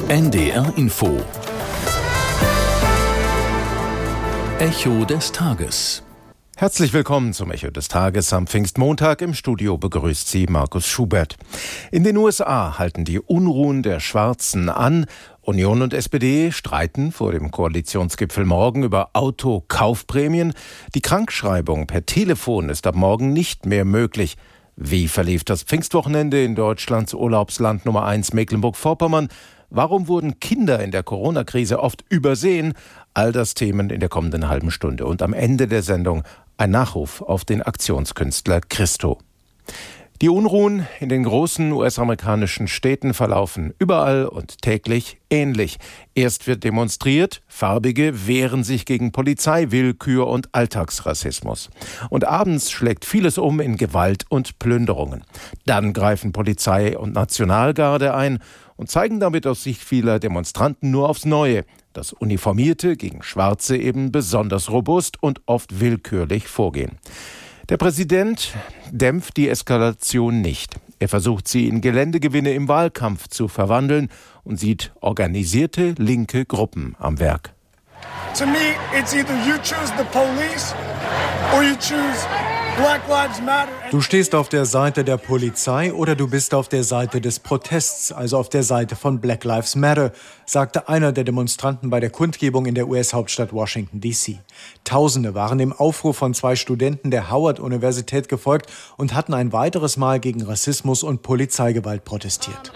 NDR Info. Echo des Tages. Herzlich willkommen zum Echo des Tages am Pfingstmontag. Im Studio begrüßt Sie Markus Schubert. In den USA halten die Unruhen der Schwarzen an. Union und SPD streiten vor dem Koalitionsgipfel morgen über Autokaufprämien. Die Krankschreibung per Telefon ist ab morgen nicht mehr möglich. Wie verlief das Pfingstwochenende in Deutschlands Urlaubsland Nummer 1 Mecklenburg-Vorpommern? Warum wurden Kinder in der Corona-Krise oft übersehen? All das Themen in der kommenden halben Stunde. Und am Ende der Sendung ein Nachruf auf den Aktionskünstler Christo. Die Unruhen in den großen US-amerikanischen Städten verlaufen überall und täglich ähnlich. Erst wird demonstriert, Farbige wehren sich gegen Polizeiwillkür und Alltagsrassismus. Und abends schlägt vieles um in Gewalt und Plünderungen. Dann greifen Polizei und Nationalgarde ein und zeigen damit aus Sicht vieler Demonstranten nur aufs Neue, dass Uniformierte gegen Schwarze eben besonders robust und oft willkürlich vorgehen. Der Präsident dämpft die Eskalation nicht. Er versucht, sie in Geländegewinne im Wahlkampf zu verwandeln und sieht organisierte linke Gruppen am Werk. To me, it's either you choose the police or you choose Black Lives Matter. Du stehst auf der Seite der Polizei oder du bist auf der Seite des Protests, also auf der Seite von Black Lives Matter, sagte einer der Demonstranten bei der Kundgebung in der US-Hauptstadt Washington, D.C. Tausende waren dem Aufruf von 2 Studenten der Howard-Universität gefolgt und hatten ein weiteres Mal gegen Rassismus und Polizeigewalt protestiert.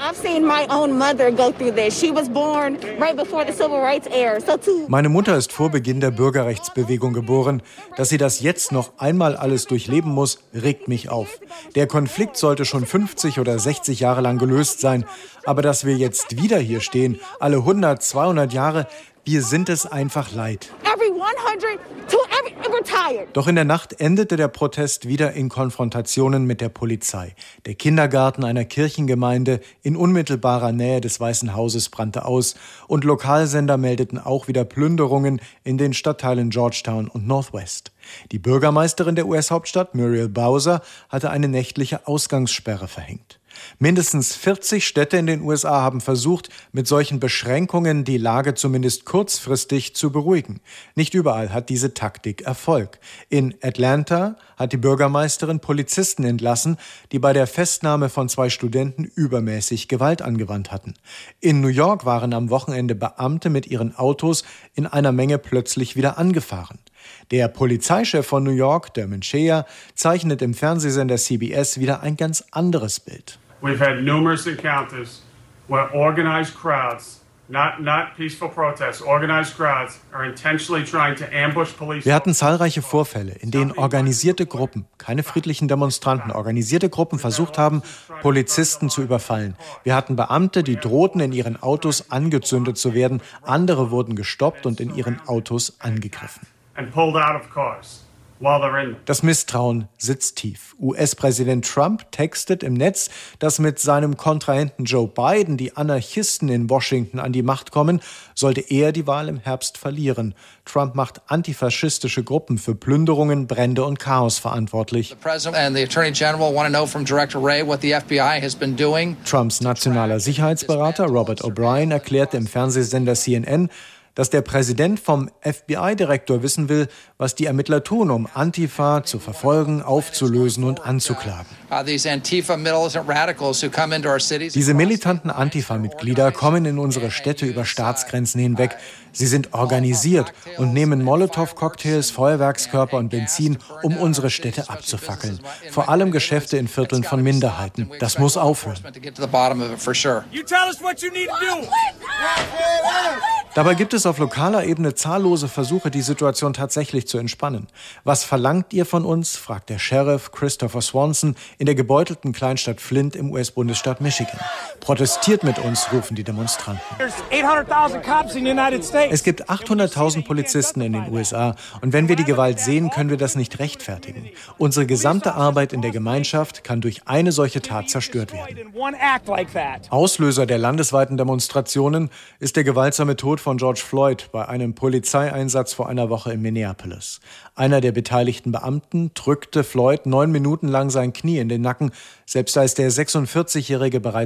Meine Mutter ist vor Beginn der Bürgerrechtsbewegung geboren. Dass sie das jetzt noch einmal alles durchleben muss, regt mich auf. Der Konflikt sollte schon 50 oder 60 Jahre lang gelöst sein. Aber dass wir jetzt wieder hier stehen, alle 100, 200 Jahre, wir sind es einfach leid. Doch in der Nacht endete der Protest wieder in Konfrontationen mit der Polizei. Der Kindergarten einer Kirchengemeinde in unmittelbarer Nähe des Weißen Hauses brannte aus und Lokalsender meldeten auch wieder Plünderungen in den Stadtteilen Georgetown und Northwest. Die Bürgermeisterin der US-Hauptstadt, Muriel Bowser, hatte eine nächtliche Ausgangssperre verhängt. Mindestens 40 Städte in den USA haben versucht, mit solchen Beschränkungen die Lage zumindest kurzfristig zu beruhigen. Nicht überall hat diese Taktik Erfolg. In Atlanta hat die Bürgermeisterin Polizisten entlassen, die bei der Festnahme von 2 Studenten übermäßig Gewalt angewandt hatten. In New York waren am Wochenende Beamte mit ihren Autos in einer Menge plötzlich wieder angefahren. Der Polizeichef von New York, Dermot Shea, zeichnet im Fernsehsender CBS wieder ein ganz anderes Bild. We've had numerous encounters where organized crowds, not peaceful protests, organized crowds are intentionally trying to ambush police. Wir hatten zahlreiche Vorfälle, in denen organisierte Gruppen, keine friedlichen Demonstranten, organisierte Gruppen versucht haben, Polizisten zu überfallen. Wir hatten Beamte, die drohten, in ihren Autos angezündet zu werden. Andere wurden gestoppt und in ihren Autos angegriffen. Das Misstrauen sitzt tief. US-Präsident Trump textet im Netz, dass mit seinem Kontrahenten Joe Biden die Anarchisten in Washington an die Macht kommen, sollte er die Wahl im Herbst verlieren. Trump macht antifaschistische Gruppen für Plünderungen, Brände und Chaos verantwortlich. Trumps nationaler Sicherheitsberater Robert O'Brien erklärte im Fernsehsender CNN, dass der Präsident vom FBI-Direktor wissen will, was die Ermittler tun, um Antifa zu verfolgen, aufzulösen und anzuklagen. Diese militanten Antifa-Mitglieder kommen in unsere Städte über Staatsgrenzen hinweg. Sie sind organisiert und nehmen Molotow-Cocktails, Feuerwerkskörper und Benzin, um unsere Städte abzufackeln. Vor allem Geschäfte in Vierteln von Minderheiten. Das muss aufhören. Dabei gibt es auf lokaler Ebene zahllose Versuche, die Situation tatsächlich zu entspannen. Was verlangt ihr von uns, fragt der Sheriff Christopher Swanson in der gebeutelten Kleinstadt Flint im US-Bundesstaat Michigan. Protestiert mit uns, rufen die Demonstranten. Es gibt 800.000 Polizisten in den USA und wenn wir die Gewalt sehen, können wir das nicht rechtfertigen. Unsere gesamte Arbeit in der Gemeinschaft kann durch eine solche Tat zerstört werden. Auslöser der landesweiten Demonstrationen ist der gewaltsame Tod von George Floyd bei einem Polizeieinsatz vor einer Woche in Minneapolis. Einer der beteiligten Beamten drückte Floyd 9 Minuten lang sein Knie in den Nacken, selbst als der 46-Jährige bereits bewusstlos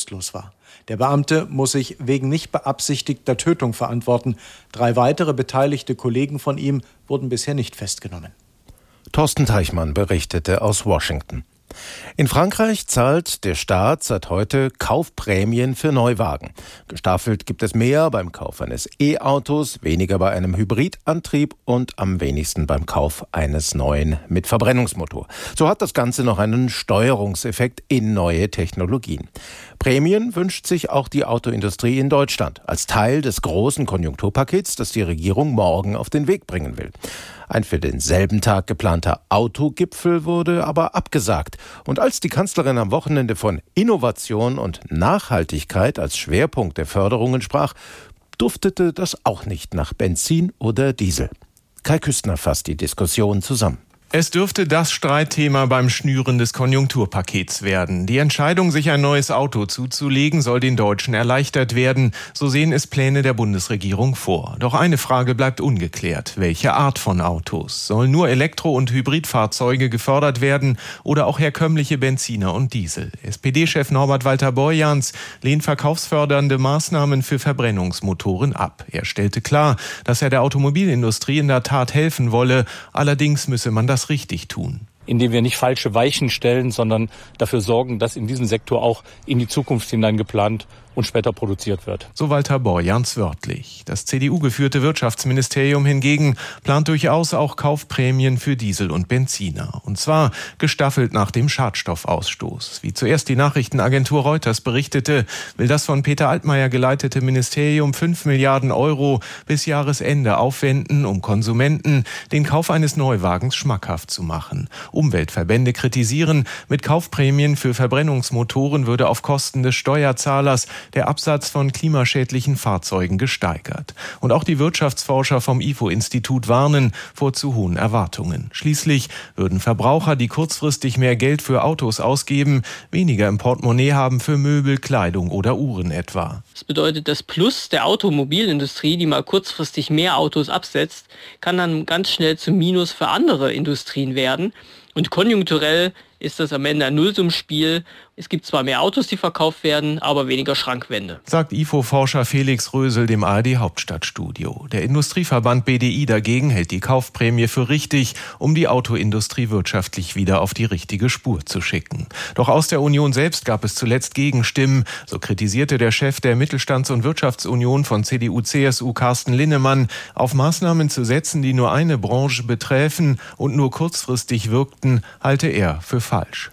bewusstlos war. Der Beamte muss sich wegen nicht beabsichtigter Tötung verantworten. 3 weitere beteiligte Kollegen von ihm wurden bisher nicht festgenommen. Thorsten Teichmann berichtete aus Washington. In Frankreich zahlt der Staat seit heute Kaufprämien für Neuwagen. Gestaffelt gibt es mehr beim Kauf eines E-Autos, weniger bei einem Hybridantrieb und am wenigsten beim Kauf eines neuen mit Verbrennungsmotor. So hat das Ganze noch einen Steuerungseffekt in neue Technologien. Prämien wünscht sich auch die Autoindustrie in Deutschland als Teil des großen Konjunkturpakets, das die Regierung morgen auf den Weg bringen will. Ein für denselben Tag geplanter Autogipfel wurde aber abgesagt. Und als die Kanzlerin am Wochenende von Innovation und Nachhaltigkeit als Schwerpunkt der Förderungen sprach, duftete das auch nicht nach Benzin oder Diesel. Kai Küstner fasst die Diskussion zusammen. Es dürfte das Streitthema beim Schnüren des Konjunkturpakets werden. Die Entscheidung, sich ein neues Auto zuzulegen, soll den Deutschen erleichtert werden. So sehen es Pläne der Bundesregierung vor. Doch eine Frage bleibt ungeklärt. Welche Art von Autos? Sollen nur Elektro- und Hybridfahrzeuge gefördert werden oder auch herkömmliche Benziner und Diesel? SPD-Chef Norbert Walter-Borjans lehnt verkaufsfördernde Maßnahmen für Verbrennungsmotoren ab. Er stellte klar, dass er der Automobilindustrie in der Tat helfen wolle. Allerdings müsse man das richtig tun. Indem wir nicht falsche Weichen stellen, sondern dafür sorgen, dass in diesem Sektor auch in die Zukunft hinein geplant und später produziert wird. So Walter-Borjans wörtlich. Das CDU-geführte Wirtschaftsministerium hingegen plant durchaus auch Kaufprämien für Diesel und Benziner. Und zwar gestaffelt nach dem Schadstoffausstoß. Wie zuerst die Nachrichtenagentur Reuters berichtete, will das von Peter Altmaier geleitete Ministerium 5 Milliarden Euro bis Jahresende aufwenden, um Konsumenten den Kauf eines Neuwagens schmackhaft zu machen. Umweltverbände kritisieren, mit Kaufprämien für Verbrennungsmotoren würde auf Kosten des Steuerzahlers der Absatz von klimaschädlichen Fahrzeugen gesteigert. Und auch die Wirtschaftsforscher vom IFO-Institut warnen vor zu hohen Erwartungen. Schließlich würden Verbraucher, die kurzfristig mehr Geld für Autos ausgeben, weniger im Portemonnaie haben für Möbel, Kleidung oder Uhren etwa. Das bedeutet, das Plus der Automobilindustrie, die mal kurzfristig mehr Autos absetzt, kann dann ganz schnell zum Minus für andere Industrien werden. Und konjunkturell ist das am Ende ein Nullsummspiel. Es gibt zwar mehr Autos, die verkauft werden, aber weniger Schrankwände. Sagt IFO-Forscher Felix Rösel dem ARD-Hauptstadtstudio. Der Industrieverband BDI dagegen hält die Kaufprämie für richtig, um die Autoindustrie wirtschaftlich wieder auf die richtige Spur zu schicken. Doch aus der Union selbst gab es zuletzt Gegenstimmen. So kritisierte der Chef der Mittelstands- und Wirtschaftsunion von CDU-CSU Carsten Linnemann, auf Maßnahmen zu setzen, die nur eine Branche beträfen und nur kurzfristig wirkten, halte er für falsch.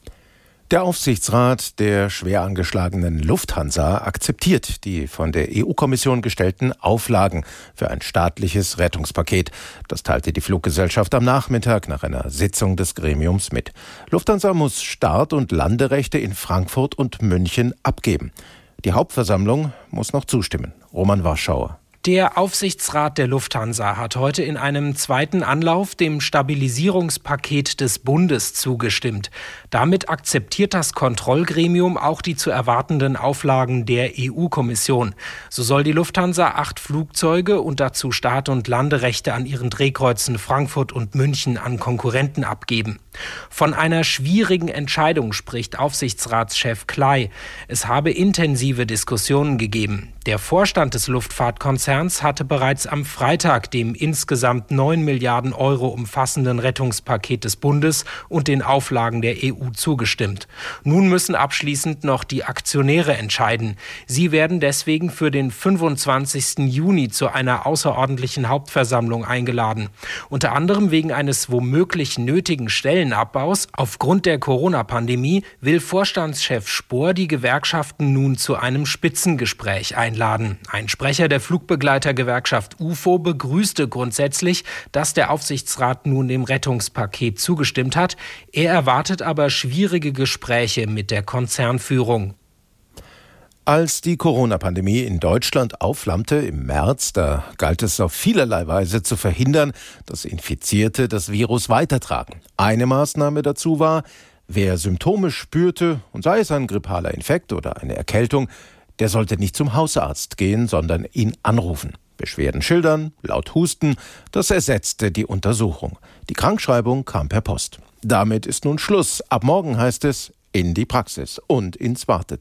Der Aufsichtsrat der schwer angeschlagenen Lufthansa akzeptiert die von der EU-Kommission gestellten Auflagen für ein staatliches Rettungspaket. Das teilte die Fluggesellschaft am Nachmittag nach einer Sitzung des Gremiums mit. Lufthansa muss Start- und Landerechte in Frankfurt und München abgeben. Die Hauptversammlung muss noch zustimmen. Roman Warschauer. Der Aufsichtsrat der Lufthansa hat heute in einem zweiten Anlauf dem Stabilisierungspaket des Bundes zugestimmt. Damit akzeptiert das Kontrollgremium auch die zu erwartenden Auflagen der EU-Kommission. So soll die Lufthansa 8 Flugzeuge und dazu Start- und Landerechte an ihren Drehkreuzen Frankfurt und München an Konkurrenten abgeben. Von einer schwierigen Entscheidung spricht Aufsichtsratschef Kley. Es habe intensive Diskussionen gegeben. Der Vorstand des Luftfahrtkonzerns hatte bereits am Freitag dem insgesamt 9 Milliarden Euro umfassenden Rettungspaket des Bundes und den Auflagen der EU zugestimmt. Nun müssen abschließend noch die Aktionäre entscheiden. Sie werden deswegen für den 25. Juni zu einer außerordentlichen Hauptversammlung eingeladen. Unter anderem wegen eines womöglich nötigen Stellenabbaus aufgrund der Corona-Pandemie will Vorstandschef Spohr die Gewerkschaften nun zu einem Spitzengespräch einladen. Ein Sprecher der Flugbegleitergewerkschaft UFO begrüßte grundsätzlich, dass der Aufsichtsrat nun dem Rettungspaket zugestimmt hat. Er erwartet aber schwierige Gespräche mit der Konzernführung. Als die Corona-Pandemie in Deutschland aufflammte im März, da galt es auf vielerlei Weise zu verhindern, dass Infizierte das Virus weitertragen. Eine Maßnahme dazu war, wer Symptome spürte, und sei es ein grippaler Infekt oder eine Erkältung, der sollte nicht zum Hausarzt gehen, sondern ihn anrufen. Beschwerden schildern, laut husten, das ersetzte die Untersuchung. Die Krankschreibung kam per Post. Damit ist nun Schluss. Ab morgen heißt es in die Praxis und ins Wartezimmer.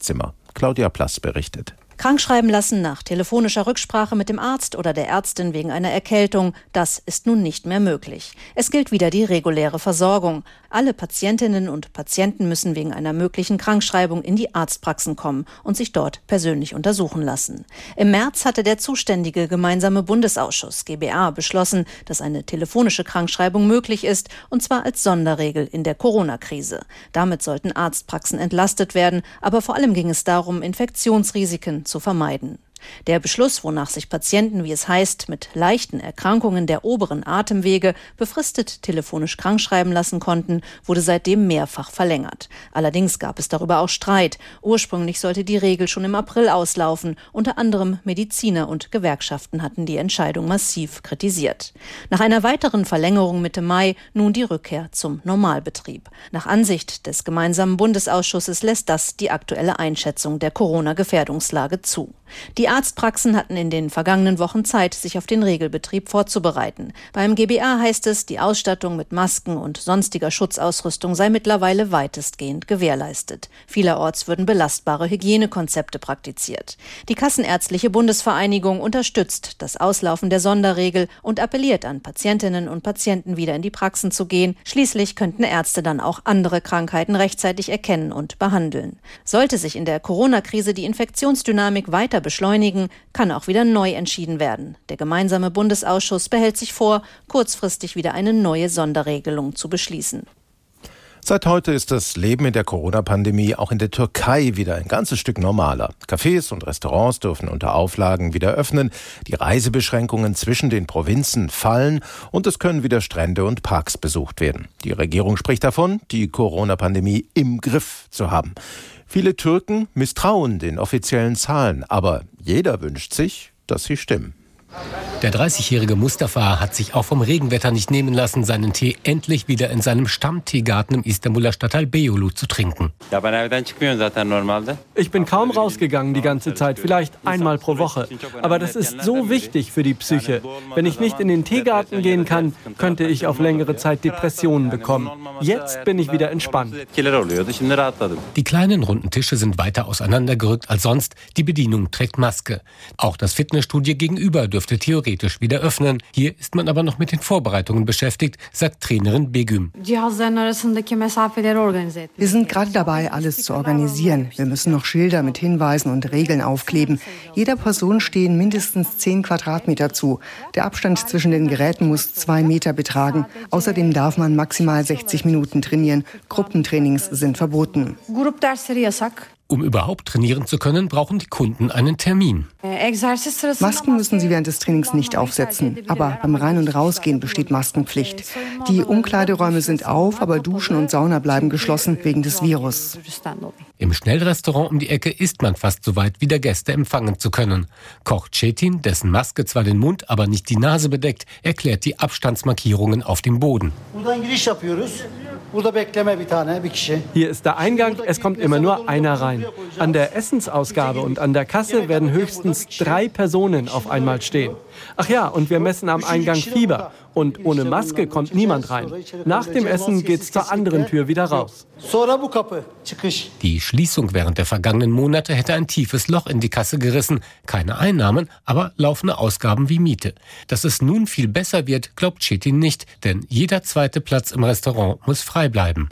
Claudia Plass berichtet. Krankschreiben lassen nach telefonischer Rücksprache mit dem Arzt oder der Ärztin wegen einer Erkältung, das ist nun nicht mehr möglich. Es gilt wieder die reguläre Versorgung. Alle Patientinnen und Patienten müssen wegen einer möglichen Krankschreibung in die Arztpraxen kommen und sich dort persönlich untersuchen lassen. Im März hatte der zuständige gemeinsame Bundesausschuss GBA beschlossen, dass eine telefonische Krankschreibung möglich ist, und zwar als Sonderregel in der Corona-Krise. Damit sollten Arztpraxen entlastet werden, aber vor allem ging es darum, Infektionsrisiken zu vermeiden. Der Beschluss, wonach sich Patienten, wie es heißt, mit leichten Erkrankungen der oberen Atemwege befristet telefonisch krankschreiben lassen konnten, wurde seitdem mehrfach verlängert. Allerdings gab es darüber auch Streit. Ursprünglich sollte die Regel schon im April auslaufen. Unter anderem Mediziner und Gewerkschaften hatten die Entscheidung massiv kritisiert. Nach einer weiteren Verlängerung Mitte Mai nun die Rückkehr zum Normalbetrieb. Nach Ansicht des gemeinsamen Bundesausschusses lässt das die aktuelle Einschätzung der Corona-Gefährdungslage zu. Die Arztpraxen hatten in den vergangenen Wochen Zeit, sich auf den Regelbetrieb vorzubereiten. Beim GBA heißt es, die Ausstattung mit Masken und sonstiger Schutzausrüstung sei mittlerweile weitestgehend gewährleistet. Vielerorts würden belastbare Hygienekonzepte praktiziert. Die Kassenärztliche Bundesvereinigung unterstützt das Auslaufen der Sonderregel und appelliert an Patientinnen und Patienten, wieder in die Praxen zu gehen. Schließlich könnten Ärzte dann auch andere Krankheiten rechtzeitig erkennen und behandeln. Sollte sich in der Corona-Krise die Infektionsdynamik weiter beschleunigen, kann auch wieder neu entschieden werden. Der gemeinsame Bundesausschuss behält sich vor, kurzfristig wieder eine neue Sonderregelung zu beschließen. Seit heute ist das Leben in der Corona-Pandemie auch in der Türkei wieder ein ganzes Stück normaler. Cafés und Restaurants dürfen unter Auflagen wieder öffnen, die Reisebeschränkungen zwischen den Provinzen fallen und es können wieder Strände und Parks besucht werden. Die Regierung spricht davon, die Corona-Pandemie im Griff zu haben. Viele Türken misstrauen den offiziellen Zahlen, aber jeder wünscht sich, dass sie stimmen. Der 30-jährige Mustafa hat sich auch vom Regenwetter nicht nehmen lassen, seinen Tee endlich wieder in seinem Stammteegarten im Istanbuler Stadtteil Beyoğlu zu trinken. Ich bin kaum rausgegangen die ganze Zeit, vielleicht einmal pro Woche. Aber das ist so wichtig für die Psyche. Wenn ich nicht in den Teegarten gehen kann, könnte ich auf längere Zeit Depressionen bekommen. Jetzt bin ich wieder entspannt. Die kleinen runden Tische sind weiter auseinandergerückt als sonst. Die Bedienung trägt Maske. Auch das Fitnessstudio gegenüber dürfte theoretisch wieder öffnen. Hier ist man aber noch mit den Vorbereitungen beschäftigt, sagt Trainerin Begüm. Wir sind gerade dabei, alles zu organisieren. Wir müssen noch Schilder mit Hinweisen und Regeln aufkleben. Jeder Person stehen mindestens 10 Quadratmeter zu. Der Abstand zwischen den Geräten muss 2 Meter betragen. Außerdem darf man maximal 60 Minuten trainieren. Gruppentrainings sind verboten. Um überhaupt trainieren zu können, brauchen die Kunden einen Termin. Masken müssen sie während des Trainings nicht aufsetzen, aber beim Rein- und Rausgehen besteht Maskenpflicht. Die Umkleideräume sind auf, aber Duschen und Sauna bleiben geschlossen wegen des Virus. Im Schnellrestaurant um die Ecke ist man fast so weit, wieder Gäste empfangen zu können. Koch Cetin, dessen Maske zwar den Mund, aber nicht die Nase bedeckt, erklärt die Abstandsmarkierungen auf dem Boden. Hier ist der Eingang, es kommt immer nur einer rein. An der Essensausgabe und an der Kasse werden höchstens 3 Personen auf einmal stehen. Ach ja, und wir messen am Eingang Fieber. Und ohne Maske kommt niemand rein. Nach dem Essen geht's zur anderen Tür wieder raus. Die Schließung während der vergangenen Monate hätte ein tiefes Loch in die Kasse gerissen. Keine Einnahmen, aber laufende Ausgaben wie Miete. Dass es nun viel besser wird, glaubt Cetin nicht, denn jeder zweite Platz im Restaurant muss frei bleiben.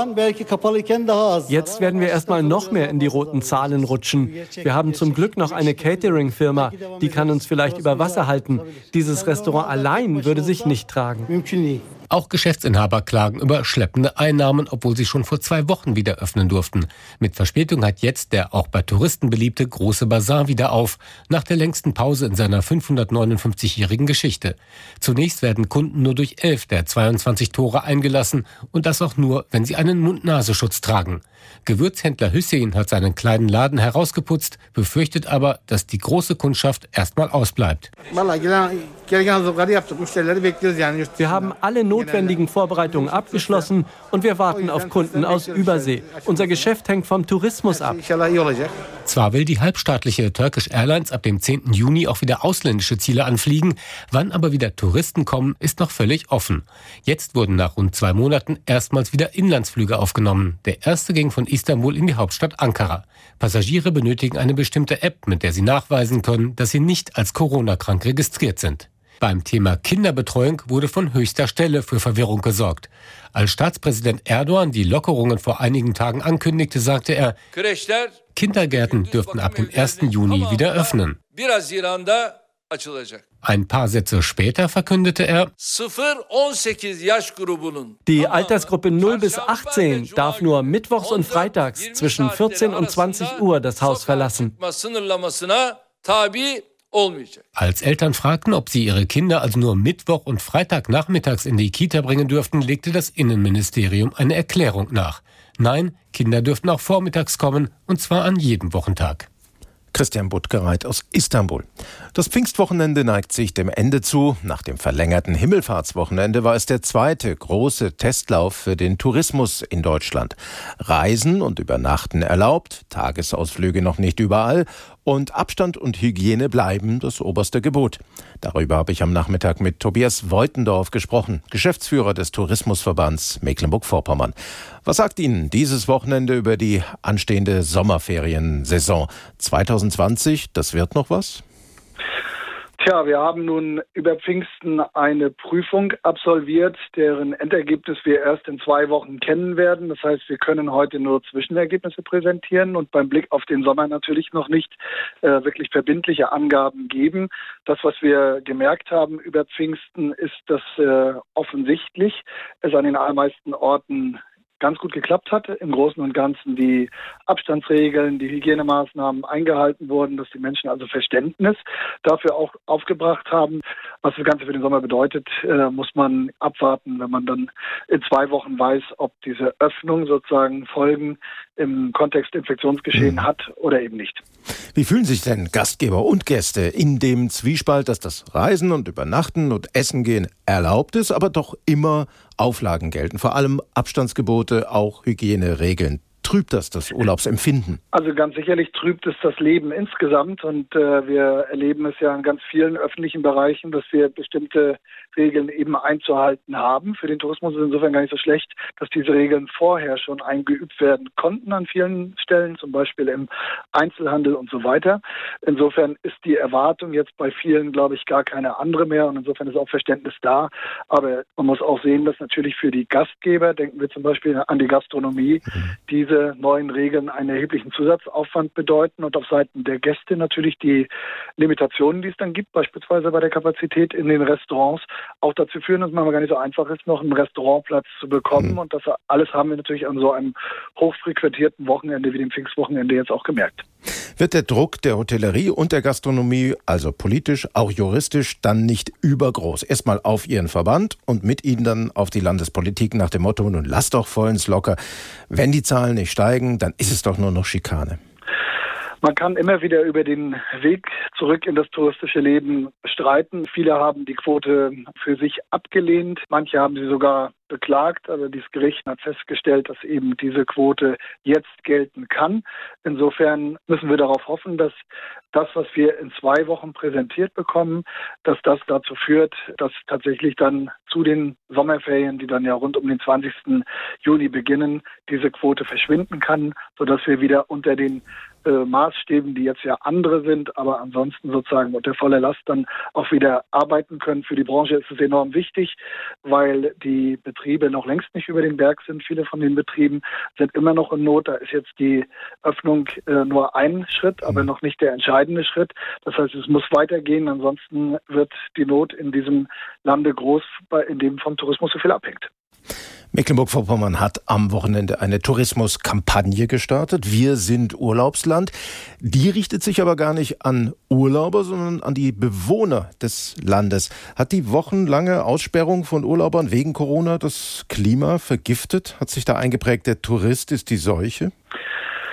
Jetzt werden wir erstmal noch mehr in die roten Zahlen rutschen. Wir haben zum Glück noch eine Catering-Firma, die kann uns vielleicht über Wasser halten. Dieses Restaurant allein würde sich nicht tragen. Auch Geschäftsinhaber klagen über schleppende Einnahmen, obwohl sie schon vor 2 Wochen wieder öffnen durften. Mit Verspätung hat jetzt der auch bei Touristen beliebte große Bazar wieder auf, nach der längsten Pause in seiner 559-jährigen Geschichte. Zunächst werden Kunden nur durch 11 der 22 Tore eingelassen und das auch nur, wenn sie einen Mund-Nasenschutz tragen. Gewürzhändler Hüseyin hat seinen kleinen Laden herausgeputzt, befürchtet aber, dass die große Kundschaft erstmal ausbleibt. Wir haben alle notwendigen Vorbereitungen abgeschlossen und wir warten auf Kunden aus Übersee. Unser Geschäft hängt vom Tourismus ab. Zwar will die halbstaatliche Turkish Airlines ab dem 10. Juni auch wieder ausländische Ziele anfliegen, wann aber wieder Touristen kommen, ist noch völlig offen. Jetzt wurden nach rund 2 Monaten erstmals wieder Inlandsflüge aufgenommen. Der erste ging von Istanbul in die Hauptstadt Ankara. Passagiere benötigen eine bestimmte App, mit der sie nachweisen können, dass sie nicht als Corona-krank registriert sind. Beim Thema Kinderbetreuung wurde von höchster Stelle für Verwirrung gesorgt. Als Staatspräsident Erdogan die Lockerungen vor einigen Tagen ankündigte, sagte er, Kindergärten dürften ab dem 1. Juni wieder öffnen. Ein paar Sätze später verkündete er, die Altersgruppe 0 bis 18 darf nur mittwochs und freitags zwischen 14 und 20 Uhr das Haus verlassen. Als Eltern fragten, ob sie ihre Kinder also nur Mittwoch und Freitagnachmittags in die Kita bringen dürften, legte das Innenministerium eine Erklärung nach. Nein, Kinder dürften auch vormittags kommen, und zwar an jedem Wochentag. Christian Buttgereit aus Istanbul. Das Pfingstwochenende neigt sich dem Ende zu. Nach dem verlängerten Himmelfahrtswochenende war es der zweite große Testlauf für den Tourismus in Deutschland. Reisen und Übernachten erlaubt, Tagesausflüge noch nicht überall und Abstand und Hygiene bleiben das oberste Gebot. Darüber habe ich am Nachmittag mit Tobias Woitendorf gesprochen, Geschäftsführer des Tourismusverbands Mecklenburg-Vorpommern. Was sagt Ihnen dieses Wochenende über die anstehende Sommerferiensaison 2020? Das wird noch was? Tja, wir haben nun über Pfingsten eine Prüfung absolviert, deren Endergebnis wir erst in 2 Wochen kennen werden. Das heißt, wir können heute nur Zwischenergebnisse präsentieren und beim Blick auf den Sommer natürlich noch nicht wirklich verbindliche Angaben geben. Das, was wir gemerkt haben über Pfingsten, ist, dass offensichtlich es an den allermeisten Orten ganz gut geklappt hat. Im Großen und Ganzen die Abstandsregeln, die Hygienemaßnahmen eingehalten wurden, dass die Menschen also Verständnis dafür auch aufgebracht haben. Was das Ganze für den Sommer bedeutet, muss man abwarten, wenn man dann in 2 Wochen weiß, ob diese Öffnung sozusagen Folgen im Kontext Infektionsgeschehen hat oder eben nicht. Wie fühlen sich denn Gastgeber und Gäste in dem Zwiespalt, dass das Reisen und Übernachten und Essen gehen erlaubt ist, aber doch immer Auflagen gelten, vor allem Abstandsgebote, auch Hygieneregeln? Trübt das Urlaubsempfinden? Also ganz sicherlich trübt es das Leben insgesamt und wir erleben es ja in ganz vielen öffentlichen Bereichen, dass wir bestimmte Regeln eben einzuhalten haben. Für den Tourismus ist es insofern gar nicht so schlecht, dass diese Regeln vorher schon eingeübt werden konnten an vielen Stellen, zum Beispiel im Einzelhandel und so weiter. Insofern ist die Erwartung jetzt bei vielen, glaube ich, gar keine andere mehr und insofern ist auch Verständnis da. Aber man muss auch sehen, dass natürlich für die Gastgeber, denken wir zum Beispiel an die Gastronomie, diese neuen Regeln einen erheblichen Zusatzaufwand bedeuten und auf Seiten der Gäste natürlich die Limitationen, die es dann gibt, beispielsweise bei der Kapazität in den Restaurants, auch dazu führen, dass es manchmal gar nicht so einfach ist, noch einen Restaurantplatz zu bekommen. Und das alles haben wir natürlich an so einem hochfrequentierten Wochenende wie dem Pfingstwochenende jetzt auch gemerkt. Wird der Druck der Hotellerie und der Gastronomie, also politisch, auch juristisch, dann nicht übergroß? Erstmal auf Ihren Verband und mit Ihnen dann auf die Landespolitik nach dem Motto, nun lasst doch vollends locker. Wenn die Zahlen nicht steigen, dann ist es doch nur noch Schikane. Man kann immer wieder über den Weg zurück in das touristische Leben streiten. Viele haben die Quote für sich abgelehnt. Manche haben sie sogar beklagt, aber dieses Gericht hat festgestellt, dass eben diese Quote jetzt gelten kann. Insofern müssen wir darauf hoffen, dass das, was wir in 2 Wochen präsentiert bekommen, dass das dazu führt, dass tatsächlich dann zu den Sommerferien, die dann ja rund um den 20. Juni beginnen, diese Quote verschwinden kann, sodass wir wieder unter den Maßstäben, die jetzt ja andere sind, aber ansonsten sozusagen unter voller Last dann auch wieder arbeiten können. Für die Branche ist es enorm wichtig, weil die Betriebe noch längst nicht über den Berg sind. Viele von den Betrieben sind immer noch in Not. Da ist jetzt die Öffnung nur ein Schritt, aber noch nicht der entscheidende Schritt. Das heißt, es muss weitergehen. Ansonsten wird die Not in diesem Lande groß, in dem vom Tourismus so viel abhängt. Mecklenburg-Vorpommern hat am Wochenende eine Tourismuskampagne gestartet. Wir sind Urlaubsland. Die richtet sich aber gar nicht an Urlauber, sondern an die Bewohner des Landes. Hat die wochenlange Aussperrung von Urlaubern wegen Corona das Klima vergiftet? Hat sich da eingeprägt, der Tourist ist die Seuche?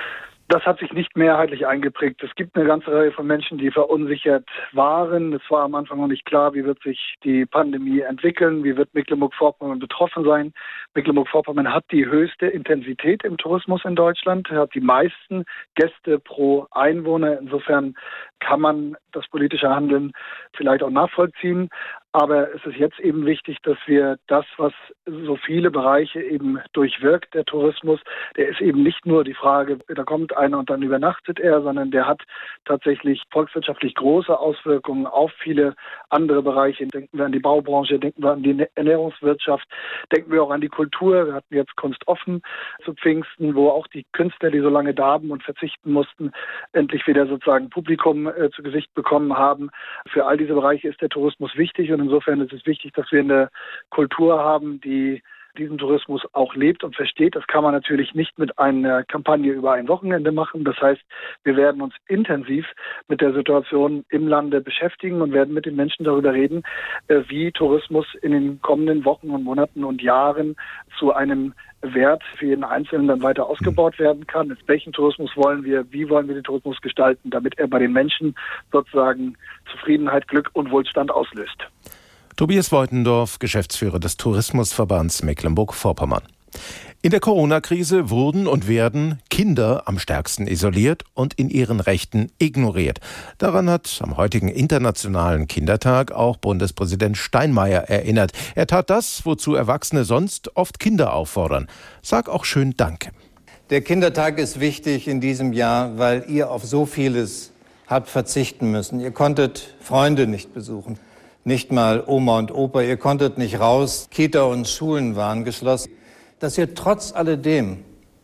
Das hat sich nicht mehrheitlich eingeprägt. Es gibt eine ganze Reihe von Menschen, die verunsichert waren. Es war am Anfang noch nicht klar, wie wird sich die Pandemie entwickeln, wie wird Mecklenburg-Vorpommern betroffen sein. Mecklenburg-Vorpommern hat die höchste Intensität im Tourismus in Deutschland, hat die meisten Gäste pro Einwohner. Insofern kann man das politische Handeln vielleicht auch nachvollziehen. Aber es ist jetzt eben wichtig, dass wir das, was so viele Bereiche eben durchwirkt, der Tourismus, der ist eben nicht nur die Frage, da kommt einer und dann übernachtet er, sondern der hat tatsächlich volkswirtschaftlich große Auswirkungen auf viele andere Bereiche. Denken wir an die Baubranche, denken wir an die Ernährungswirtschaft, denken wir auch an die Kultur. Wir hatten jetzt Kunst offen zu Pfingsten, wo auch die Künstler, die so lange darben und verzichten mussten, endlich wieder sozusagen Publikum zu Gesicht bekommen haben. Für all diese Bereiche ist der Tourismus wichtig und insofern ist es wichtig, dass wir eine Kultur haben, die diesen Tourismus auch lebt und versteht. Das kann man natürlich nicht mit einer Kampagne über ein Wochenende machen. Das heißt, wir werden uns intensiv mit der Situation im Lande beschäftigen und werden mit den Menschen darüber reden, wie Tourismus in den kommenden Wochen und Monaten und Jahren zu einem Wert für jeden Einzelnen dann weiter ausgebaut werden kann. Welchen Tourismus wollen wir, wie wollen wir den Tourismus gestalten, damit er bei den Menschen sozusagen Zufriedenheit, Glück und Wohlstand auslöst. Tobias Woitendorf, Geschäftsführer des Tourismusverbands Mecklenburg-Vorpommern. In der Corona-Krise wurden und werden Kinder am stärksten isoliert und in ihren Rechten ignoriert. Daran hat am heutigen Internationalen Kindertag auch Bundespräsident Steinmeier erinnert. Er tat das, wozu Erwachsene sonst oft Kinder auffordern. Sag auch schön Danke. Der Kindertag ist wichtig in diesem Jahr, weil ihr auf so vieles habt verzichten müssen. Ihr konntet Freunde nicht besuchen. Nicht mal Oma und Opa, ihr konntet nicht raus, Kita und Schulen waren geschlossen. Dass ihr trotz alledem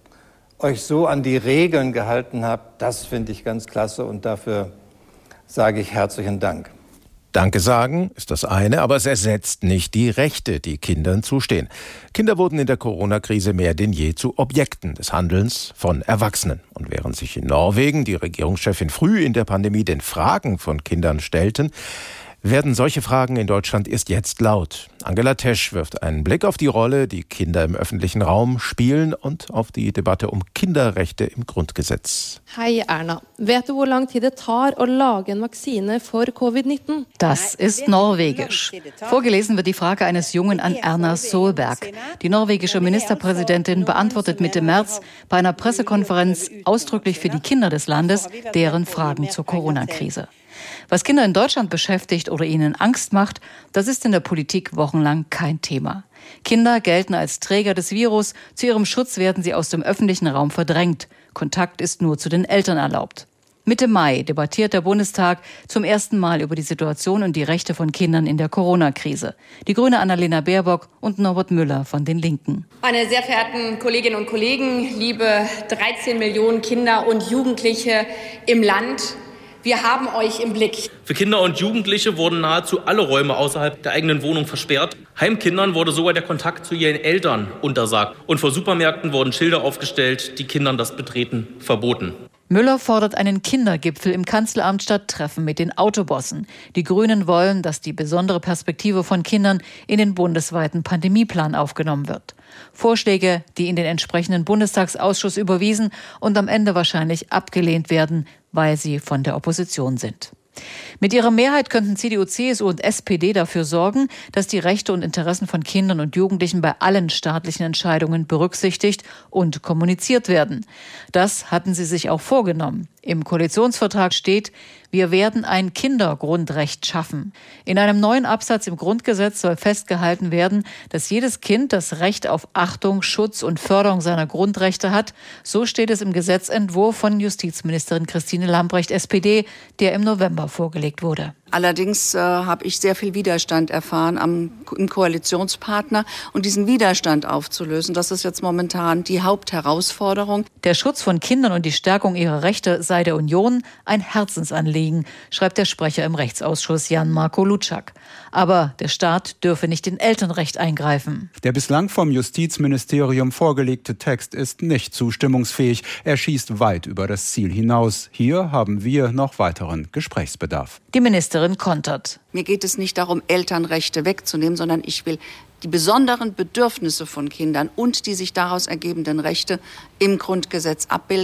euch so an die Regeln gehalten habt, das finde ich ganz klasse und dafür sage ich herzlichen Dank. Danke sagen ist das eine, aber es ersetzt nicht die Rechte, die Kindern zustehen. Kinder wurden in der Corona-Krise mehr denn je zu Objekten des Handelns von Erwachsenen. Und während sich in Norwegen die Regierungschefin früh in der Pandemie den Fragen von Kindern stellten, werden solche Fragen in Deutschland erst jetzt laut. Angela Tesch wirft einen Blick auf die Rolle, die Kinder im öffentlichen Raum spielen und auf die Debatte um Kinderrechte im Grundgesetz. Hei Erna, vet du, hvor lang tid det tar å lage en vaksine for Covid-19? Das ist norwegisch. Vorgelesen wird die Frage eines Jungen an Erna Solberg. Die norwegische Ministerpräsidentin beantwortet Mitte März bei einer Pressekonferenz ausdrücklich für die Kinder des Landes deren Fragen zur Corona-Krise. Was Kinder in Deutschland beschäftigt oder ihnen Angst macht, das ist in der Politik wochenlang kein Thema. Kinder gelten als Träger des Virus, zu ihrem Schutz werden sie aus dem öffentlichen Raum verdrängt. Kontakt ist nur zu den Eltern erlaubt. Mitte Mai debattiert der Bundestag zum ersten Mal über die Situation und die Rechte von Kindern in der Corona-Krise. Die Grüne Annalena Baerbock und Norbert Müller von den Linken. Meine sehr verehrten Kolleginnen und Kollegen, liebe 13 Millionen Kinder und Jugendliche im Land, wir haben euch im Blick. Für Kinder und Jugendliche wurden nahezu alle Räume außerhalb der eigenen Wohnung versperrt. Heimkindern wurde sogar der Kontakt zu ihren Eltern untersagt. Und vor Supermärkten wurden Schilder aufgestellt, die Kindern das Betreten verboten. Müller fordert einen Kindergipfel im Kanzleramt statt Treffen mit den Autobossen. Die Grünen wollen, dass die besondere Perspektive von Kindern in den bundesweiten Pandemieplan aufgenommen wird. Vorschläge, die in den entsprechenden Bundestagsausschuss überwiesen und am Ende wahrscheinlich abgelehnt werden, weil sie von der Opposition sind. Mit ihrer Mehrheit könnten CDU, CSU und SPD dafür sorgen, dass die Rechte und Interessen von Kindern und Jugendlichen bei allen staatlichen Entscheidungen berücksichtigt und kommuniziert werden. Das hatten sie sich auch vorgenommen. Im Koalitionsvertrag steht, wir werden ein Kindergrundrecht schaffen. In einem neuen Absatz im Grundgesetz soll festgehalten werden, dass jedes Kind das Recht auf Achtung, Schutz und Förderung seiner Grundrechte hat. So steht es im Gesetzentwurf von Justizministerin Christine Lambrecht, SPD, der im November vorgelegt wurde. Allerdings habe ich sehr viel Widerstand erfahren im Koalitionspartner. Und diesen Widerstand aufzulösen, das ist jetzt momentan die Hauptherausforderung. Der Schutz von Kindern und die Stärkung ihrer Rechte sei der Union ein Herzensanliegen, schreibt der Sprecher im Rechtsausschuss Jan-Marco Lutschak. Aber der Staat dürfe nicht in Elternrecht eingreifen. Der bislang vom Justizministerium vorgelegte Text ist nicht zustimmungsfähig. Er schießt weit über das Ziel hinaus. Hier haben wir noch weiteren Gesprächsbedarf. Die Ministerin kontert. Mir geht es nicht darum, Elternrechte wegzunehmen, sondern ich will die besonderen Bedürfnisse von Kindern und die sich daraus ergebenden Rechte im Grundgesetz abbilden.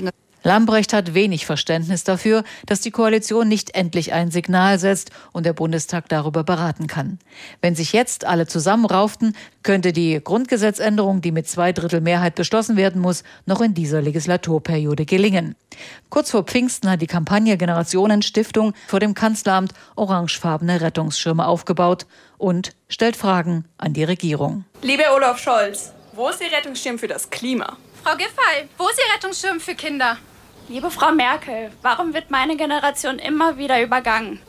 Lambrecht hat wenig Verständnis dafür, dass die Koalition nicht endlich ein Signal setzt und der Bundestag darüber beraten kann. Wenn sich jetzt alle zusammenrauften, könnte die Grundgesetzänderung, die mit 2/3 Mehrheit beschlossen werden muss, noch in dieser Legislaturperiode gelingen. Kurz vor Pfingsten hat die Kampagne Generationenstiftung vor dem Kanzleramt orangefarbene Rettungsschirme aufgebaut und stellt Fragen an die Regierung. Lieber Olaf Scholz, wo ist Ihr Rettungsschirm für das Klima? Frau Giffey, wo ist Ihr Rettungsschirm für Kinder? Liebe Frau Merkel, warum wird meine Generation immer wieder übergangen?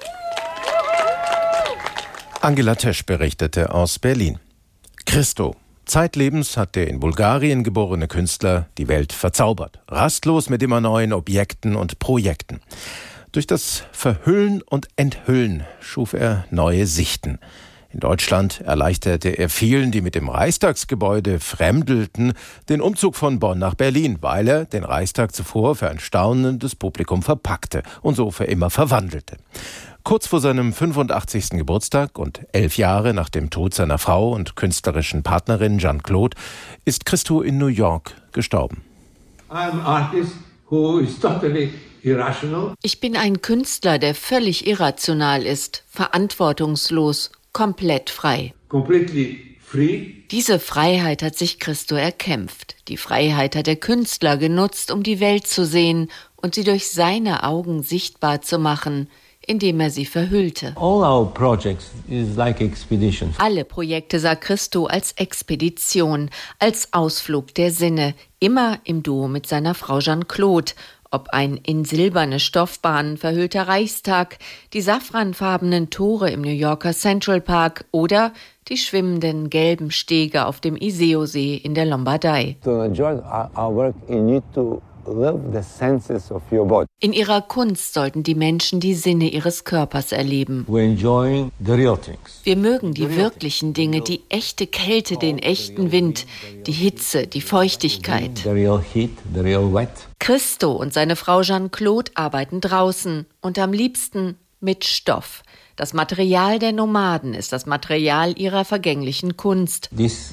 Angela Tesch berichtete aus Berlin. Christo. Zeitlebens hat der in Bulgarien geborene Künstler die Welt verzaubert. Rastlos mit immer neuen Objekten und Projekten. Durch das Verhüllen und Enthüllen schuf er neue Sichten. In Deutschland erleichterte er vielen, die mit dem Reichstagsgebäude fremdelten, den Umzug von Bonn nach Berlin, weil er den Reichstag zuvor für ein staunendes Publikum verpackte und so für immer verwandelte. Kurz vor seinem 85. Geburtstag und 11 Jahre nach dem Tod seiner Frau und künstlerischen Partnerin Jeanne-Claude ist Christo in New York gestorben. Ich bin ein Künstler, der völlig irrational ist, verantwortungslos, komplett frei. Diese Freiheit hat sich Christo erkämpft. Die Freiheit hat der Künstler genutzt, um die Welt zu sehen und sie durch seine Augen sichtbar zu machen, indem er sie verhüllte. Alle Projekte sah Christo als Expedition, als Ausflug der Sinne, immer im Duo mit seiner Frau Jeanne-Claude. Ob ein in silberne Stoffbahnen verhüllter Reichstag, die safranfarbenen Tore im New Yorker Central Park oder die schwimmenden gelben Stege auf dem Iseo-See in der Lombardei. In ihrer Kunst sollten die Menschen die Sinne ihres Körpers erleben. Wir mögen die wirklichen Dinge, die echte Kälte, den echten Wind, die Hitze, die Feuchtigkeit. Christo und seine Frau Jeanne-Claude arbeiten draußen und am liebsten mit Stoff. Das Material der Nomaden ist das Material ihrer vergänglichen Kunst.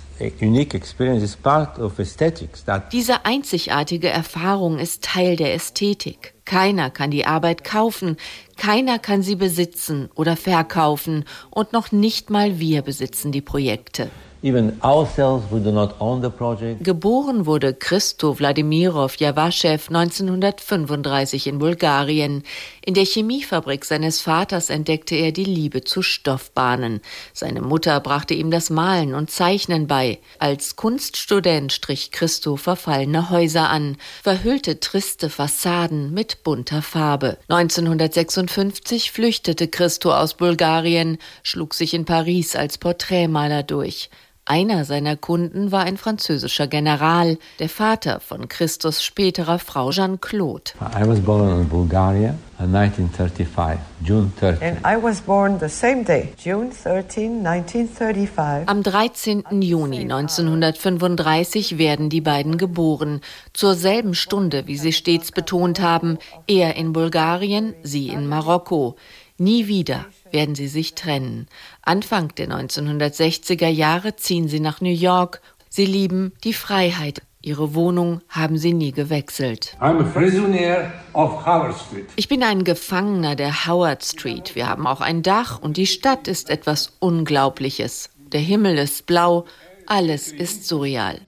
Diese einzigartige Erfahrung ist Teil der Ästhetik. Keiner kann die Arbeit kaufen, keiner kann sie besitzen oder verkaufen und noch nicht mal wir besitzen die Projekte. Geboren wurde Christo Wladimirov Jawaschew 1935 in Bulgarien. In der Chemiefabrik seines Vaters entdeckte er die Liebe zu Stoffbahnen. Seine Mutter brachte ihm das Malen und Zeichnen bei. Als Kunststudent strich Christo verfallene Häuser an, verhüllte triste Fassaden mit bunter Farbe. 1956 flüchtete Christo aus Bulgarien, schlug sich in Paris als Porträtmaler durch. Einer seiner Kunden war ein französischer General, der Vater von Christos späterer Frau Jeanne-Claude. I was born in Bulgaria in 1935, June 13. And I was born the same day, June 13, 1935. Am 13. Juni 1935 werden die beiden geboren. Zur selben Stunde, wie sie stets betont haben, er in Bulgarien, sie in Marokko. Nie wieder werden sie sich trennen. Anfang der 1960er Jahre ziehen sie nach New York. Sie lieben die Freiheit. Ihre Wohnung haben sie nie gewechselt. Ich bin ein Gefangener der Howard Street. Wir haben auch ein Dach und die Stadt ist etwas Unglaubliches. Der Himmel ist blau, alles ist surreal.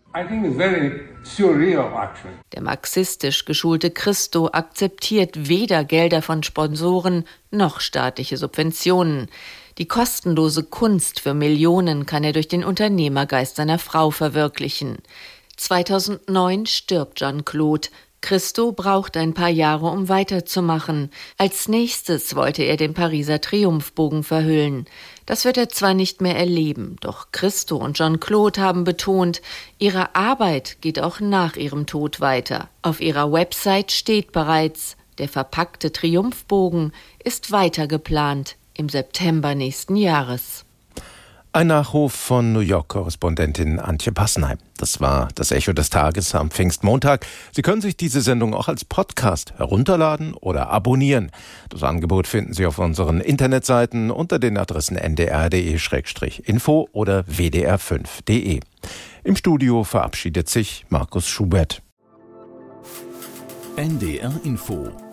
Der marxistisch geschulte Christo akzeptiert weder Gelder von Sponsoren noch staatliche Subventionen. Die kostenlose Kunst für Millionen kann er durch den Unternehmergeist seiner Frau verwirklichen. 2009 stirbt Jeanne-Claude. Christo braucht ein paar Jahre, um weiterzumachen. Als nächstes wollte er den Pariser Triumphbogen verhüllen. Das wird er zwar nicht mehr erleben, doch Christo und Jeanne-Claude haben betont, ihre Arbeit geht auch nach ihrem Tod weiter. Auf ihrer Website steht bereits, der verpackte Triumphbogen ist weiter geplant im September nächsten Jahres. Ein Nachruf von New York-Korrespondentin Antje Passenheim. Das war das Echo des Tages am Pfingstmontag. Sie können sich diese Sendung auch als Podcast herunterladen oder abonnieren. Das Angebot finden Sie auf unseren Internetseiten unter den Adressen ndr.de/info oder wdr5.de. Im Studio verabschiedet sich Markus Schubert. NDR Info